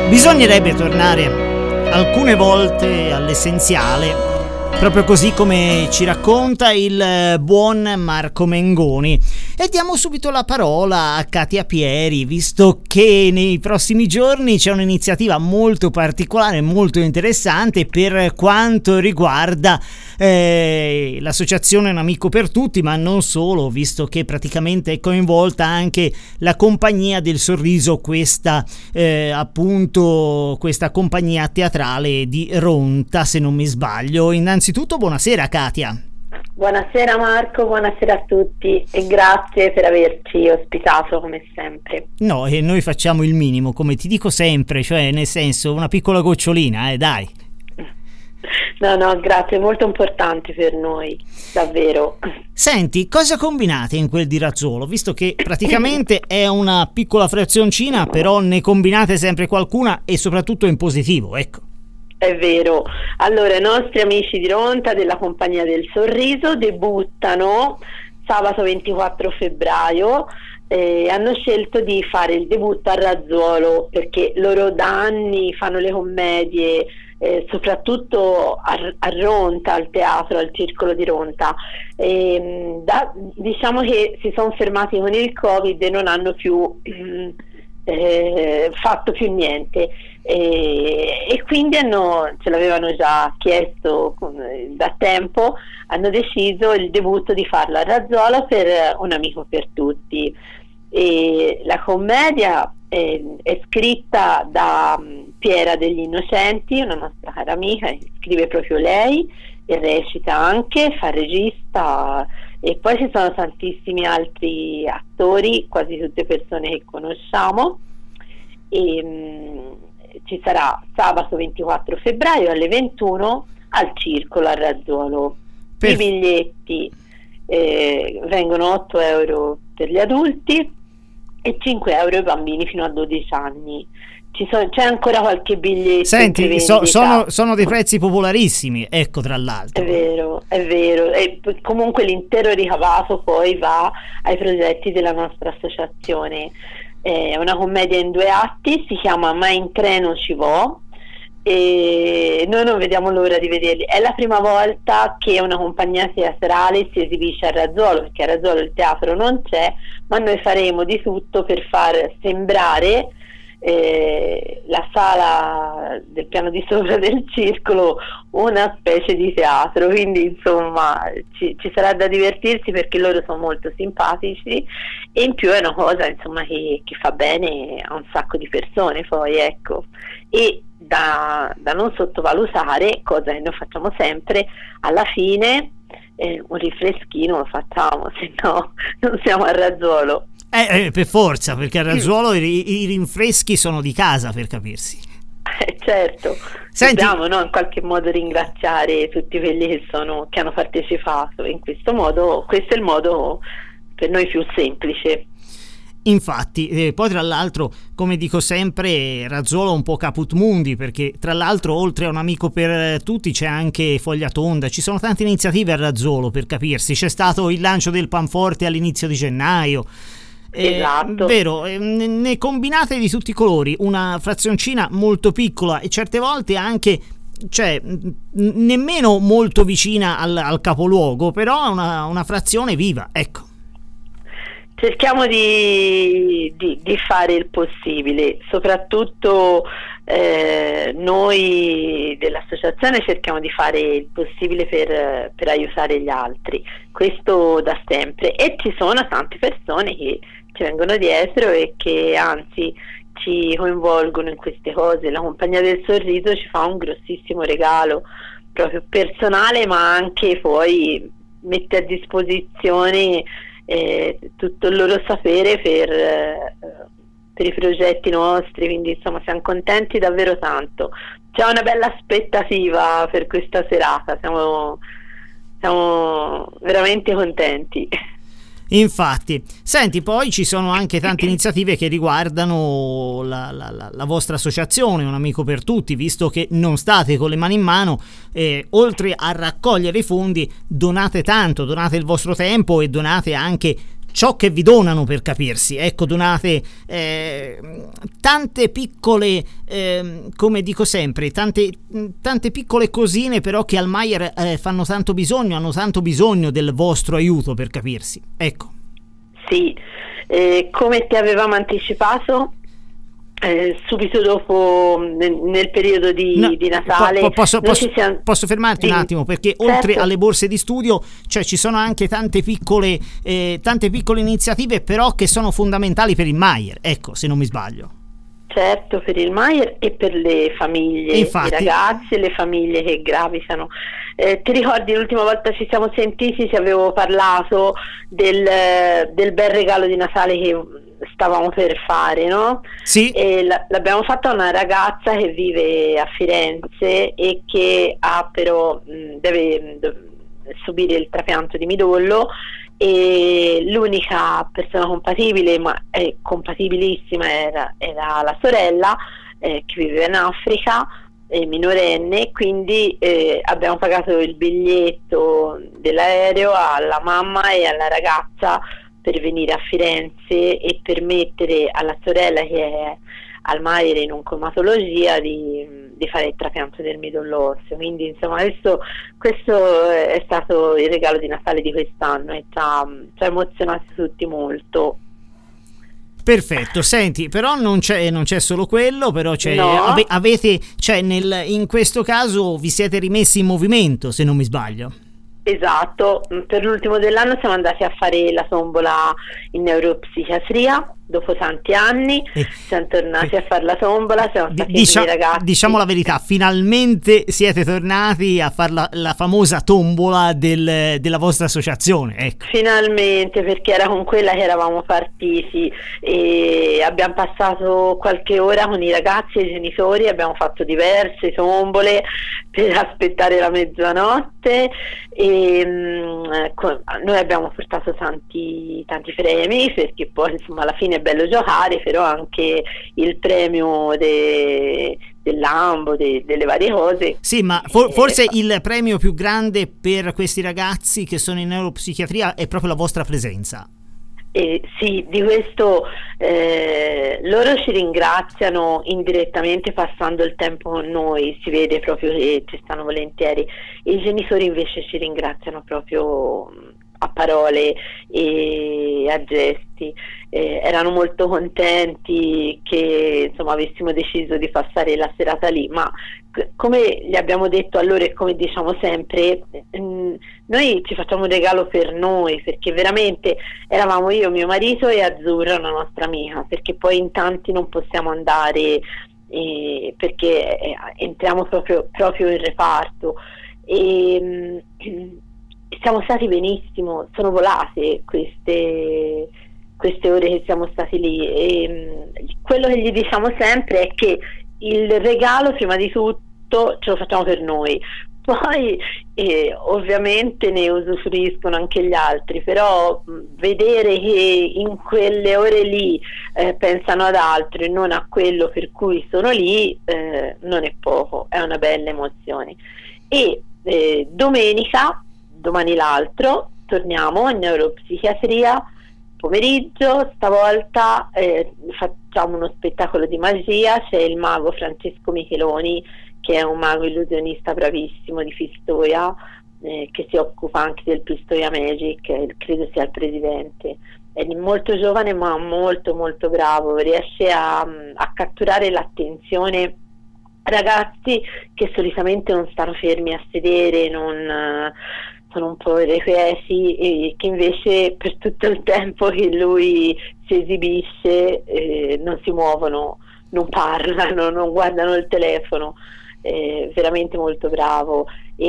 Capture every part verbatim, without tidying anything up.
Bisognerebbe tornare alcune volte all'essenziale, proprio così come ci racconta il buon Marco Mengoni. E diamo subito la parola a Katia Pieri, visto che nei prossimi giorni c'è un'iniziativa molto particolare, molto interessante per quanto riguarda eh, l'associazione Un Amico per Tutti, ma non solo, visto che praticamente è coinvolta anche la Compagnia del Sorriso, questa eh, appunto questa compagnia teatrale di Ronta, se non mi sbaglio. Innanzitutto buonasera Katia. Buonasera Marco, buonasera a tutti e grazie per averci ospitato come sempre. No, e noi facciamo il minimo, come ti dico sempre, cioè nel senso una piccola gocciolina, eh dai. No, no, grazie, molto importante per noi, davvero. Senti, cosa combinate in quel di Razzolo? Visto che praticamente è una piccola frazioncina, però ne combinate sempre qualcuna e soprattutto in positivo, ecco. È vero. Allora, i nostri amici di Ronta della Compagnia del Sorriso debuttano sabato ventiquattro febbraio. Eh, hanno scelto di fare il debutto a Razzolo perché loro da anni fanno le commedie, eh, soprattutto a, a Ronta, al teatro, al circolo di Ronta. E, da, diciamo che si sono fermati con il Covid e non hanno più eh, fatto più niente. E, e quindi hanno, ce l'avevano già chiesto da tempo, hanno deciso il debutto di farlo a Razzolo per Un Amico per Tutti. E la commedia è, è scritta da Piera degli Innocenti, una nostra cara amica, scrive proprio lei e recita anche, fa regista, e poi ci sono tantissimi altri attori, quasi tutte persone che conosciamo. E, ci sarà sabato ventiquattro febbraio alle ventuno al circolo a Razzolo. Per... I biglietti eh, vengono otto euro per gli adulti e cinque euro ai bambini fino a dodici anni. Ci so, c'è ancora qualche biglietto. Senti, so, sono, sono dei prezzi popolarissimi, ecco, tra l'altro. È vero, è vero. E comunque l'intero ricavato poi va ai progetti della nostra associazione. È una commedia in due atti, si chiama Ma in treno ci vo, e noi non vediamo l'ora di vederli. È la prima volta che una compagnia teatrale si esibisce a Razzolo, perché a Razzolo il teatro non c'è, ma noi faremo di tutto per far sembrare eh, la sala del piano di sopra del circolo una specie di teatro, quindi insomma ci, ci sarà da divertirsi perché loro sono molto simpatici e in più è una cosa insomma che, che fa bene a un sacco di persone poi, ecco. E da, da non sottovalutare, cosa che noi facciamo sempre, alla fine eh, un rifreschino lo facciamo, se no non siamo a Razzolo. Eh, eh, per forza, perché a Razzolo i, i rinfreschi sono di casa, per capirsi. Eh, certo. Senti, dobbiamo, no, in qualche modo ringraziare tutti quelli che sono che hanno partecipato. In questo modo, questo è il modo per noi più semplice. Infatti, eh, poi tra l'altro, come dico sempre, Razzolo è un po' caput mundi, perché tra l'altro oltre a Un Amico per Tutti c'è anche Foglia Tonda, ci sono tante iniziative a Razzolo, per capirsi. C'è stato il lancio del Panforte all'inizio di gennaio. Esatto. Eh, vero, eh, ne combinate di tutti i colori, una frazioncina molto piccola e certe volte anche, cioè, n- nemmeno molto vicina al, al capoluogo, però una, una frazione viva, ecco. Cerchiamo di, di, di fare il possibile, soprattutto eh, noi dell'associazione cerchiamo di fare il possibile per, per aiutare gli altri, questo da sempre, e ci sono tante persone che ci vengono dietro e che anzi ci coinvolgono in queste cose. La Compagnia del Sorriso ci fa un grossissimo regalo proprio personale, ma anche poi mette a disposizione Eh, tutto il loro sapere per, eh, per i progetti nostri, quindi insomma siamo contenti davvero tanto. C'è una bella aspettativa per questa serata, siamo, siamo veramente contenti. Infatti, senti, poi ci sono anche tante iniziative che riguardano la, la, la, la vostra associazione, Un Amico per Tutti, visto che non state con le mani in mano, eh, oltre a raccogliere i fondi, donate tanto, donate il vostro tempo e donate anche ciò che vi donano, per capirsi. Ecco, donate eh, tante piccole, eh, come dico sempre, tante, tante piccole cosine, però che al Maier eh, fanno tanto bisogno, hanno tanto bisogno del vostro aiuto, per capirsi. Ecco. Sì, eh, come ti avevamo anticipato, Eh, subito dopo nel, nel periodo di, no, di Natale po- posso, posso, siamo... posso fermarti sì, un attimo, perché certo. Oltre alle borse di studio, cioè ci sono anche tante piccole eh, tante piccole iniziative, però che sono fondamentali per il Maier, ecco, se non mi sbaglio. Certo, per il Maier e per le famiglie, infatti, i ragazzi e le famiglie che gravitano. Eh, ti ricordi l'ultima volta ci siamo sentiti, ti avevo parlato del, del bel regalo di Natale che stavamo per fare, no? Sì. E l- l'abbiamo fatta a una ragazza che vive a Firenze e che ha però mh, deve, deve subire il trapianto di midollo, e l'unica persona compatibile, ma è compatibilissima, era, era la sorella eh, che vive in Africa, eh, minorenne, quindi eh, abbiamo pagato il biglietto dell'aereo alla mamma e alla ragazza per venire a Firenze e permettere alla sorella, che è al Maier in oncomatologia, di, di fare il trapianto del midollo osseo. Quindi insomma questo, questo è stato il regalo di Natale di quest'anno e ci ha, ci ha emozionati tutti molto. Perfetto, senti, però non c'è, non c'è solo quello, però c'è, no. ave, avete, cioè nel, in questo caso vi siete rimessi in movimento, se non mi sbaglio. Esatto, per l'ultimo dell'anno siamo andati a fare la tombola in neuropsichiatria. Dopo tanti anni eh, siamo tornati eh, a fare la tombola, siamo stati dicia- i ragazzi. Diciamo la verità, finalmente siete tornati a fare la, la famosa tombola del, della vostra associazione, ecco. Finalmente, perché era con quella che eravamo partiti e abbiamo passato qualche ora con i ragazzi e i genitori, abbiamo fatto diverse tombole per aspettare la mezzanotte e mh, con, noi abbiamo portato tanti, tanti premi, perché poi insomma alla fine è bello giocare, però anche il premio de, dell'ambo, de, delle varie cose. Sì, ma for, forse eh, il premio più grande per questi ragazzi che sono in neuropsichiatria è proprio la vostra presenza. Eh, sì, di questo eh, loro ci ringraziano indirettamente passando il tempo con noi, si vede proprio che ci stanno volentieri. I genitori invece ci ringraziano proprio a parole e a gesti. Eh, erano molto contenti che insomma avessimo deciso di passare la serata lì, ma c- come gli abbiamo detto a loro e come diciamo sempre, mh, noi ci facciamo un regalo per noi, perché veramente eravamo io, mio marito e Azzurra, una nostra amica, perché poi in tanti non possiamo andare eh, perché eh, entriamo proprio, proprio in reparto e mh, siamo stati benissimo, sono volate queste, queste ore che siamo stati lì e mh, quello che gli diciamo sempre è che il regalo prima di tutto ce lo facciamo per noi, poi eh, ovviamente ne usufruiscono anche gli altri, però mh, vedere che in quelle ore lì eh, pensano ad altro e non a quello per cui sono lì eh, non è poco, è una bella emozione. E eh, domenica domani l'altro torniamo in neuropsichiatria pomeriggio, stavolta eh, facciamo uno spettacolo di magia, c'è il mago Francesco Micheloni che è un mago illusionista bravissimo di Pistoia eh, che si occupa anche del Pistoia Magic, eh, credo sia il presidente, è molto giovane ma molto molto bravo, riesce a, a catturare l'attenzione ragazzi che solitamente non stanno fermi a sedere, non sono un po' irrequieti e che invece per tutto il tempo che lui si esibisce eh, non si muovono, non parlano, non guardano il telefono, è veramente molto bravo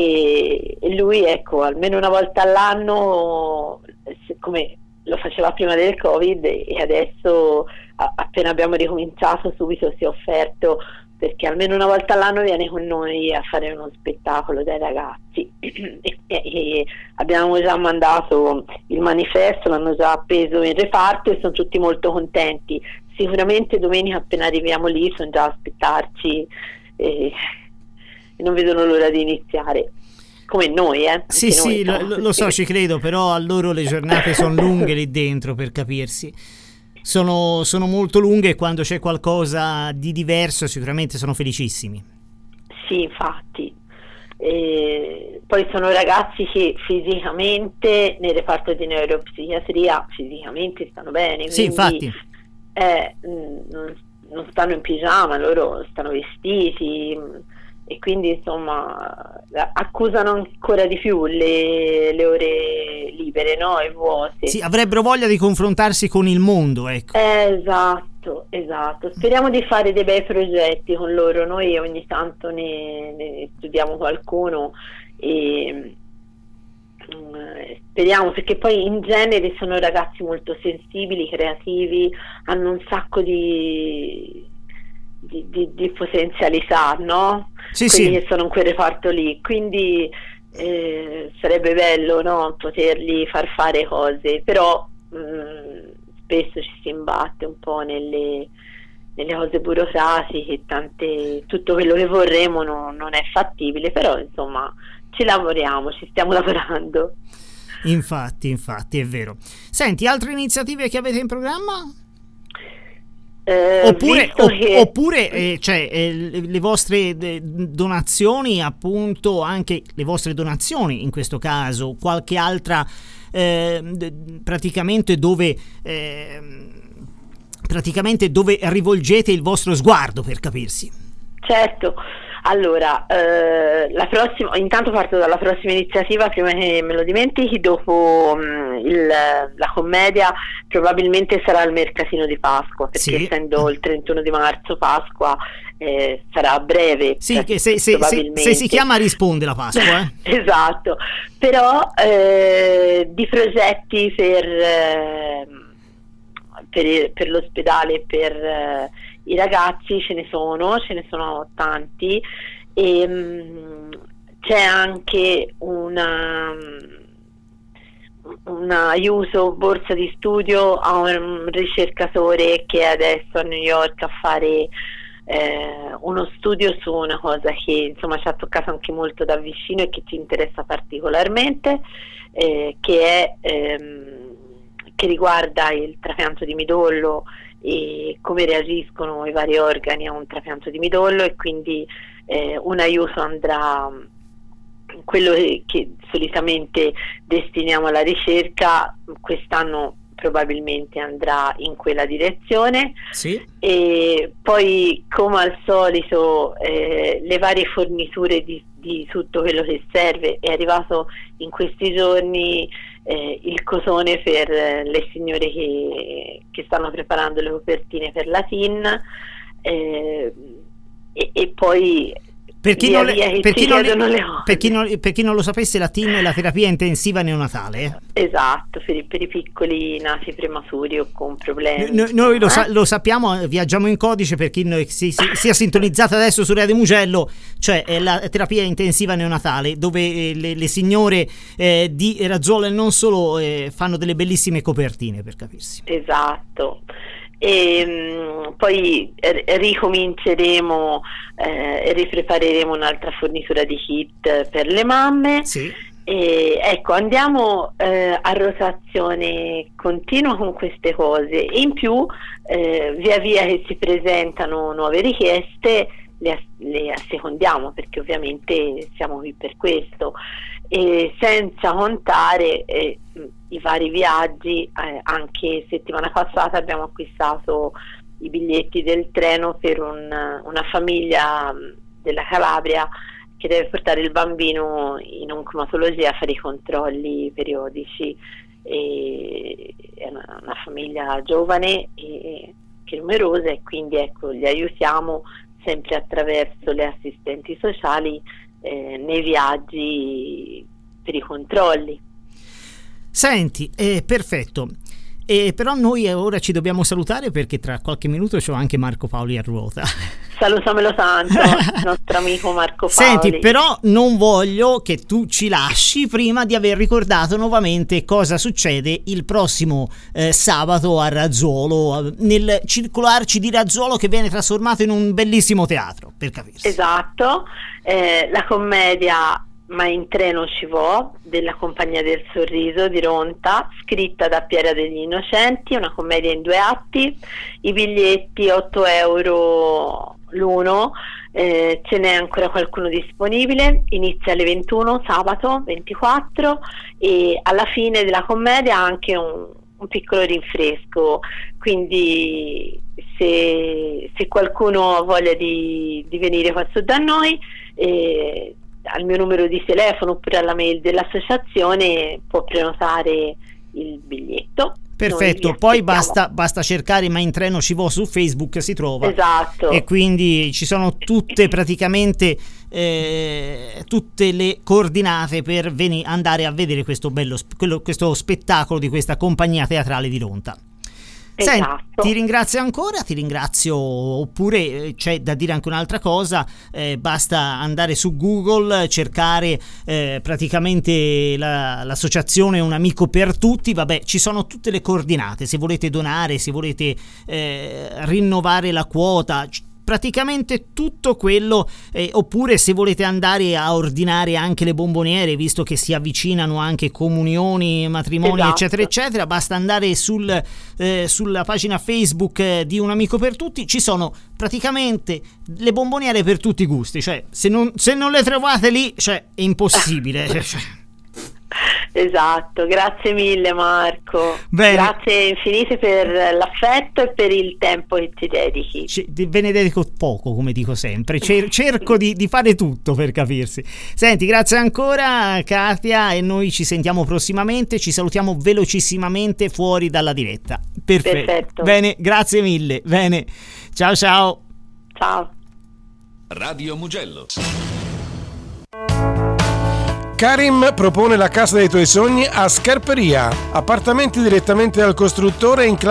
e, e lui ecco almeno una volta all'anno come lo faceva prima del Covid e adesso a, appena abbiamo ricominciato subito si è offerto perché almeno una volta all'anno viene con noi a fare uno spettacolo dai ragazzi e, e, e abbiamo già mandato il manifesto, l'hanno già appeso in reparto e sono tutti molto contenti. Sicuramente domenica appena arriviamo lì sono già a aspettarci e, e non vedono l'ora di iniziare. come noi, eh. Sì, noi sì, lo, lo so, ci credo, però a loro le giornate sono lunghe lì dentro, per capirsi. Sono, sono molto lunghe e quando c'è qualcosa di diverso sicuramente sono felicissimi. Sì, infatti. E poi sono ragazzi che fisicamente nel reparto di neuropsichiatria fisicamente stanno bene. Sì, infatti. Eh, non, non stanno in pigiama, loro stanno vestiti e quindi insomma accusano ancora di più le, le ore libere, no? E vuote. Sì, avrebbero voglia di confrontarsi con il mondo, ecco. Eh, esatto, esatto. Speriamo di fare dei bei progetti con loro. Noi ogni tanto ne, ne studiamo qualcuno e um, speriamo, perché poi in genere sono ragazzi molto sensibili, creativi, hanno un sacco di Di, di, di potenzialità, no? Sì, quelli sì. che sono in quel reparto lì, quindi eh, sarebbe bello, no? Poterli far fare cose, però mh, spesso ci si imbatte un po' nelle, nelle cose burocratiche, tante, tutto quello che vorremmo non, non è fattibile, però insomma ci lavoriamo, ci stiamo lavorando. Infatti, infatti, è vero. Senti, altre iniziative che avete in programma? Eh, oppure che... oppure eh, cioè, eh, le, le vostre eh, donazioni, appunto, anche le vostre donazioni in questo caso, qualche altra eh, praticamente dove eh, praticamente dove rivolgete il vostro sguardo, per capirsi. Certo. Allora, eh, la prossima, intanto parto dalla prossima iniziativa prima che me lo dimentichi. Dopo mh, il, la commedia probabilmente sarà il mercatino di Pasqua, perché sì. essendo il trentuno di marzo Pasqua eh, sarà a breve. Sì, che se, se, se, se si chiama risponde la Pasqua. Eh? Esatto, però eh, di progetti per, eh, per, per l'ospedale e per... Eh, i ragazzi ce ne sono, ce ne sono tanti e mh, c'è anche una, un aiuto, borsa di studio a un ricercatore che è adesso a New York a fare eh, uno studio su una cosa che insomma ci ha toccato anche molto da vicino e che ci interessa particolarmente, eh, che è ehm, che riguarda il trapianto di midollo e come reagiscono i vari organi a un trapianto di midollo, e quindi eh, un aiuto andrà, quello che solitamente destiniamo alla ricerca quest'anno probabilmente andrà in quella direzione. Sì. E poi come al solito eh, le varie forniture di, di tutto quello che serve. È arrivato in questi giorni Eh, il cotone per eh, le signore che, che stanno preparando le copertine per la T I N eh, e, e poi per chi, non le, per, chi non le, le per, chi non, per chi non lo sapesse, la T I N è la terapia intensiva neonatale, eh? Esatto, per i, per i piccoli nati prematuri o con problemi. No, noi lo, eh? sa, lo sappiamo, viaggiamo in codice per chi noi, si, si, sia sintonizzato adesso su Radio Mugello, cioè è la terapia intensiva neonatale dove eh, le, le signore eh, di Razzuolo e non solo eh, fanno delle bellissime copertine, per capirsi. Esatto. E mh, poi r- ricominceremo e eh, riprepareremo un'altra fornitura di kit per le mamme. Sì. E ecco, andiamo eh, a rotazione continua con queste cose e in più eh, via via che si presentano nuove richieste le, le assecondiamo, perché ovviamente siamo qui per questo, e senza contare eh, i vari viaggi. Eh, anche settimana passata abbiamo acquistato i biglietti del treno per un, una famiglia della Calabria che deve portare il bambino in oncomatologia a fare i controlli periodici, e è una, una famiglia giovane e che è numerosa, e quindi ecco li aiutiamo sempre attraverso le assistenti sociali eh, nei viaggi per i controlli. Senti, eh, perfetto. E però noi ora ci dobbiamo salutare perché tra qualche minuto c'ho anche Marco Paoli a ruota. Salutamelo tanto, il nostro amico Marco Paoli. Senti, però non voglio che tu ci lasci prima di aver ricordato nuovamente cosa succede il prossimo eh, sabato a Razzuolo, nel Circolarci di Razzuolo, che viene trasformato in un bellissimo teatro, per capirsi. Esatto, eh, la commedia Ma in treno ci vo, della Compagnia del Sorriso di Ronta, scritta da Piera degli Innocenti, una commedia in due atti. I biglietti otto euro l'uno, eh, ce n'è ancora qualcuno disponibile. Inizia alle ventuno sabato ventiquattro, e alla fine della commedia anche un, un piccolo rinfresco, quindi se, se qualcuno ha voglia di, di venire qua su da noi, eh, al mio numero di telefono oppure alla mail dell'associazione può prenotare il biglietto. Perfetto, poi basta, basta cercare Ma in treno ci vo su Facebook, si trova. Esatto. E quindi ci sono tutte praticamente eh, tutte le coordinate per veni- andare a vedere questo bello quello, questo spettacolo di questa compagnia teatrale di Ronta. Senti, Esatto. ti ringrazio ancora, ti ringrazio, oppure eh, c'è da dire anche un'altra cosa, eh, basta andare su Google, cercare eh, praticamente la, l'associazione Un Amico per Tutti, vabbè, ci sono tutte le coordinate, se volete donare, se volete eh, rinnovare la quota, praticamente tutto quello, eh, oppure se volete andare a ordinare anche le bomboniere, visto che si avvicinano anche comunioni, matrimoni, Esatto. eccetera eccetera, basta andare sul, eh, sulla pagina Facebook eh, di Un Amico per Tutti, ci sono praticamente le bomboniere per tutti i gusti, cioè se non, se non le trovate lì, cioè è impossibile. Esatto, grazie mille Marco. Bene. Grazie infinite per l'affetto e per il tempo che ti dedichi. C- ve ne dedico poco, come dico sempre, Cer- cerco di, di fare tutto per capirsi. Senti, grazie ancora Katia, e noi ci sentiamo prossimamente, ci salutiamo velocissimamente fuori dalla diretta. Perfetto. Perfetto. Bene, grazie mille. Bene, ciao ciao. Ciao. Radio Mugello. Karim propone la casa dei tuoi sogni a Scarperia, appartamenti direttamente dal costruttore in classe